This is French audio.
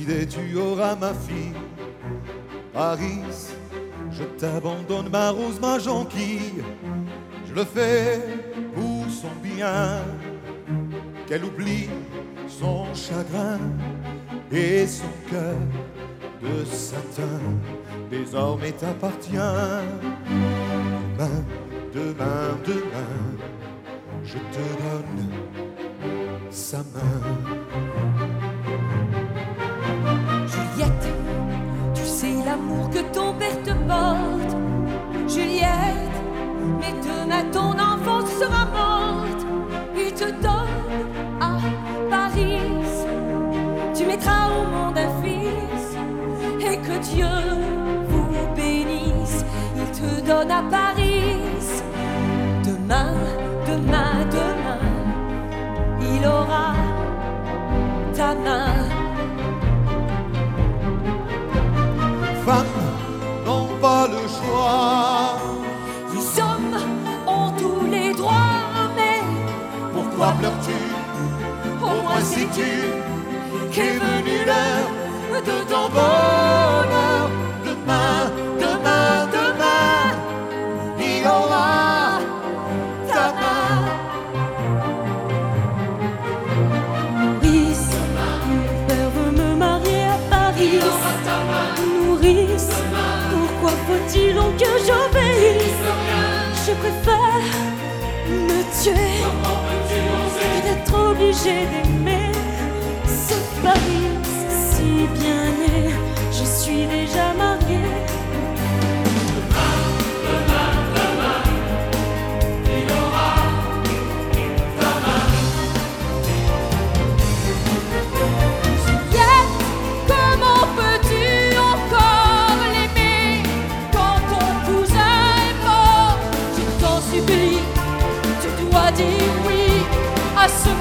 idée, tu auras ma fille. Paris, je t'abandonne ma rose, ma jonquille. Je le fais pour son bien, qu'elle oublie son chagrin et son cœur de satin désormais t'appartient. Demain, demain, demain, je te donne sa main. Juliette, tu sais l'amour que ton père te porte. Juliette, mais demain ton enfance sera morte. Il te donne à Paris, tu mettras au monde un fils, et que Dieu vous bénisse. Il te donne à Paris. Demain, demain, demain, il aura ta main. Femmes n'ont pas le choix. Les hommes ont tous les droits, mais Pourquoi pleures-tu? Au moins sais-tu qu'est venue l'heure de ton bonheur. Demain, demain, demain, il aura ta main. Nourrice, mon père veut me marier à Paris. Nourrice, pourquoi faut-il donc que j'obéisse? Je préfère me tuer que d'être obligée d'aimer ce Paris si bien né. Je suis déjà mariée. Comment peux-tu encore l'aimer quand ton cousin est mort? Je t'en supplie, tu dois dire oui à ce